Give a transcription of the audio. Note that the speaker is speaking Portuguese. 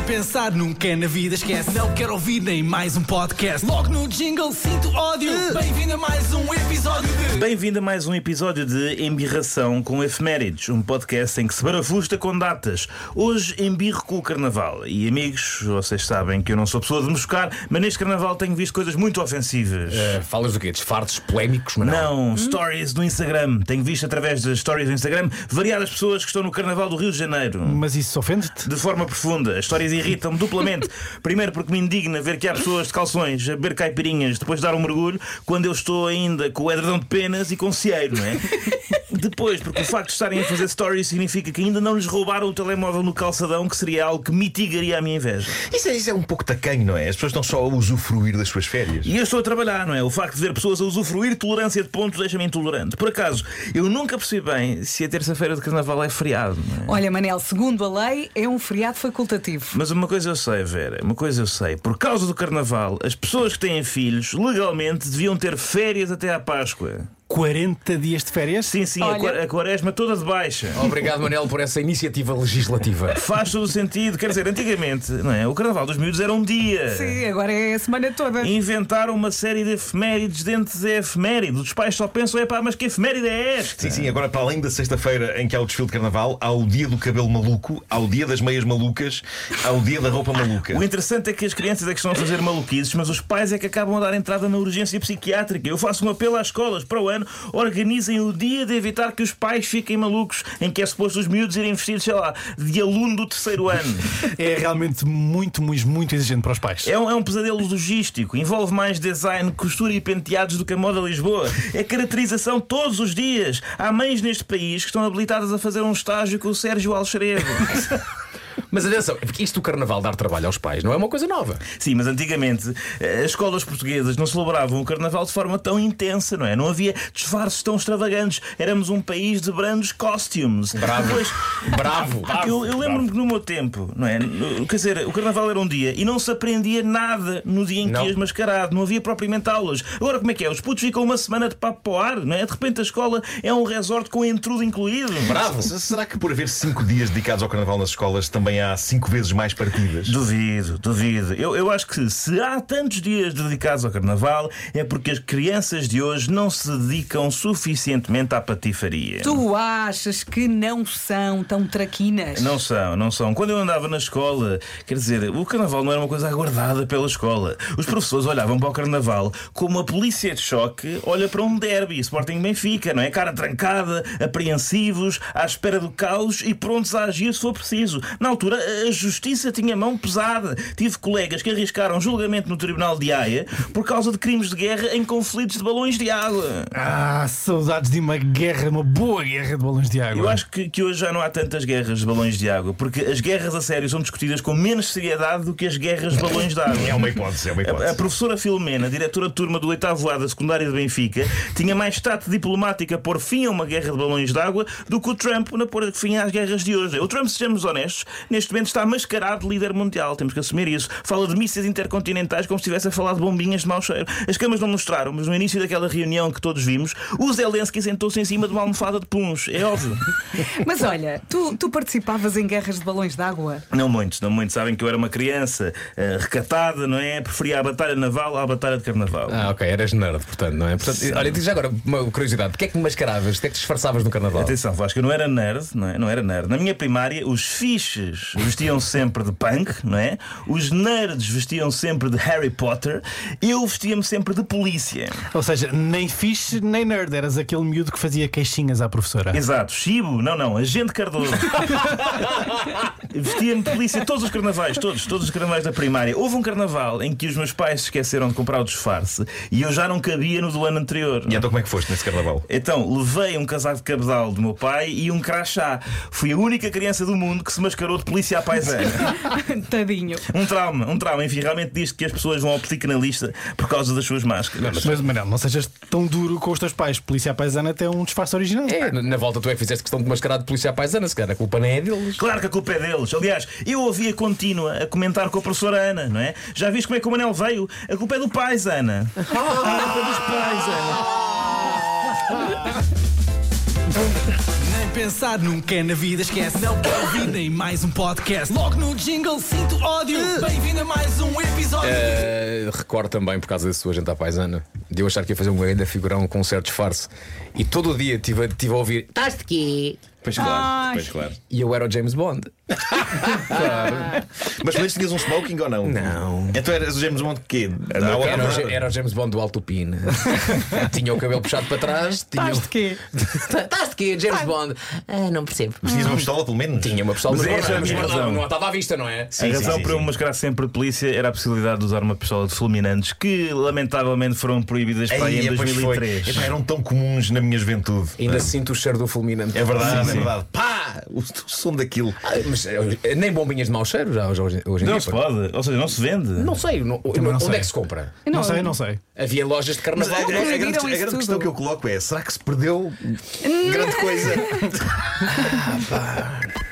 Nem pensar, nunca na vida esquece. Não quero ouvir nem mais um podcast. Logo no jingle sinto ódio. Bem-vindo a mais um episódio de... Bem-vindo a mais um episódio de Embirração com Efemérides, um podcast em que se barafusta com datas. Hoje embirro com o Carnaval. E amigos, vocês sabem que eu não sou pessoa de me chocar, mas neste Carnaval tenho visto coisas muito ofensivas. Falas do quê? Disfarces polémicos, mas não, stories do Instagram. Tenho visto através das stories do Instagram variadas pessoas que estão no Carnaval do Rio de Janeiro. Mas isso ofende-te? De forma profunda. As histórias irritam-me duplamente. Primeiro porque me indigna ver que há pessoas de calções a beber caipirinhas depois de dar um mergulho, quando eu estou ainda com o edredom de penas e com cieiro, não é? Depois, porque o facto de estarem a fazer stories significa que ainda não lhes roubaram o telemóvel no calçadão, que seria algo que mitigaria a minha inveja. Isso é um pouco tacanho, não é? As pessoas estão só a usufruir das suas férias. E eu estou a trabalhar, não é? O facto de ver pessoas a usufruir tolerância de pontos deixa-me intolerante. Por acaso, eu nunca percebi bem se a terça-feira de Carnaval é feriado, não é? Olha, Manel, segundo a lei, é um feriado facultativo. Mas uma coisa eu sei, Vera, uma coisa eu sei. Por causa do Carnaval, as pessoas que têm filhos, legalmente, deviam ter férias até à Páscoa. 40 dias de férias? Sim, sim, Olha... a quaresma toda de baixa. Obrigado, Manel, por essa iniciativa legislativa. Faz todo o sentido. Quer dizer, antigamente, não é? O Carnaval dos miúdos era um dia. Sim, agora é a semana toda. Inventaram uma série de efemérides dentro de efemérides. Os pais só pensam, mas que efeméride é esta? Sim, agora para além da sexta-feira em que há o desfile de Carnaval, há o dia do cabelo maluco, há o dia das meias malucas, há o dia da roupa maluca. O interessante é que as crianças é que estão a fazer maluquices, mas os pais é que acabam a dar entrada na urgência psiquiátrica. Eu faço um apelo às escolas para o ano: organizem o dia de evitar que os pais fiquem malucos, em que é suposto os miúdos irem vestidos, sei lá, de aluno do terceiro ano. É realmente muito exigente para os pais. É um pesadelo logístico. Envolve mais design, costura e penteados do que a moda Lisboa. É caracterização todos os dias. Há mães neste país que estão habilitadas a fazer um estágio com o Sérgio Alxaredo. Mas atenção, porque isto do Carnaval dar trabalho aos pais não é uma coisa nova. Sim, mas antigamente as escolas portuguesas não celebravam o Carnaval de forma tão intensa, não é? Não havia disfarces tão extravagantes. Éramos um país de brandos costumes. Bravo. Depois, Bravo. Eu lembro-me que no meu tempo, não é? Quer dizer, o Carnaval era um dia e não se aprendia nada no dia em que ias mascarado. Não havia propriamente aulas. Agora como é que é? Os putos ficam uma semana de papo para o ar, não é? De repente a escola é um resort com entrudo incluído. Bravo. Será que por haver 5 dias dedicados ao Carnaval nas escolas também há 5 vezes mais partidas? Duvido. Eu acho que se há tantos dias dedicados ao Carnaval é porque as crianças de hoje não se dedicam suficientemente à patifaria. Tu achas que não são tão traquinas? Não são. Quando eu andava na escola, quer dizer, o Carnaval não era uma coisa aguardada pela escola. Os professores olhavam para o Carnaval como a polícia de choque olha para um derby, Sporting Benfica, não é? Cara trancada, apreensivos, à espera do caos e prontos a agir se for preciso. Na altura, a justiça tinha mão pesada. Tive colegas que arriscaram julgamento no Tribunal de Haia por causa de crimes de guerra em conflitos de balões de água. Saudades de uma boa guerra de balões de água. Eu acho que hoje já não há tantas guerras de balões de água, porque as guerras a sério são discutidas com menos seriedade do que as guerras de balões de água. É uma hipótese. A professora Filomena, diretora de turma do 8º A da secundária de Benfica, tinha mais tato diplomático a pôr fim a uma guerra de balões de água do que o Trump na pôr fim às guerras de hoje. O Trump, sejamos honestos, neste momento está mascarado de líder mundial. Temos que assumir isso. Fala de mísseis intercontinentais como se estivesse a falar de bombinhas de mau cheiro. As câmaras não mostraram, mas no início daquela reunião que todos vimos, o Zelensky sentou-se em cima de uma almofada de puns. É óbvio. Mas olha, tu participavas em guerras de balões de água? Não muitos. Sabem que eu era uma criança recatada, não é? Preferia a batalha naval à batalha de Carnaval. Ok, eras nerd, portanto, não é? Portanto, olha, diz agora uma curiosidade: porquê é que me mascaravas? Porquê é que te disfarçavas no Carnaval? Atenção, Vasco, eu não era nerd, não é? Não era nerd. Na minha primária, os fixes vestiam sempre de punk, não é? Os nerds vestiam sempre de Harry Potter. Eu vestia-me sempre de polícia. Ou seja, nem fixe nem nerd. Eras aquele miúdo que fazia queixinhas à professora. Exato, Chibo, não, Agente Cardoso. Vestia-me de polícia todos os carnavais, todos os carnavais da primária. Houve um carnaval em que os meus pais se esqueceram de comprar o disfarce e eu já não cabia no do ano anterior. E então como é que foste nesse Carnaval? Então, levei um casaco de cabedal do meu pai e um crachá. Fui a única criança do mundo que se mascarou de polícia à paisana. Tadinho. Um trauma. Enfim, realmente diz que as pessoas vão ao psicanalista por causa das suas máscaras. Mas Manel, não sejas tão duro com os teus pais. Polícia à paisana até um disfarce original. Na volta tu é que fizeste questão de mascarar de polícia à paisana. Se calhar a culpa não é deles. Claro que a culpa é deles. Aliás, eu ouvia contínua a comentar com a professora Ana, não é? Já viste como é que o Manel veio? A culpa é do pais, Ana. A culpa é dos pais, Ana. pensar, nunca na vida esquece. Não quero ouvir nem mais um podcast. Logo no jingle sinto ódio. Bem-vindo a mais um episódio. Recordo também, por causa da sua gente à paisana, de eu achar que ia fazer um grande figurão com um certo disfarce. E todo o dia tive a ouvir: estás de quê? Pois claro, pois claro. E eu era o James Bond. Mas antes tinhas um smoking ou não? Não. Então eras o James Bond de quê? Era o James Bond do Alto Pino. Tinha o cabelo puxado para trás. Estás de quê? Estás de quê, James Bond? Não percebo. Mas tinhas uma pistola pelo menos? Tinha uma pistola, Mas essa é a minha razão. não estava à vista, não é? A razão para eu mascarar sempre de polícia era a possibilidade de usar uma pistola de fulminantes que lamentavelmente foram proibidas para aí em 2003. Epá, eram tão comuns na minha juventude. Ainda sinto o cheiro do fulminante. É verdade, Sim, é verdade. Pá! O som daquilo. Mas nem bombinhas de mau cheiro já hoje em dia. Não se pode, ou seja, não se vende. Não sei. Onde sei. é que se compra? Não sei. Havia lojas de Mas carnaval. a grande conseguiram isso questão tudo. que eu coloco é: será que se perdeu grande coisa?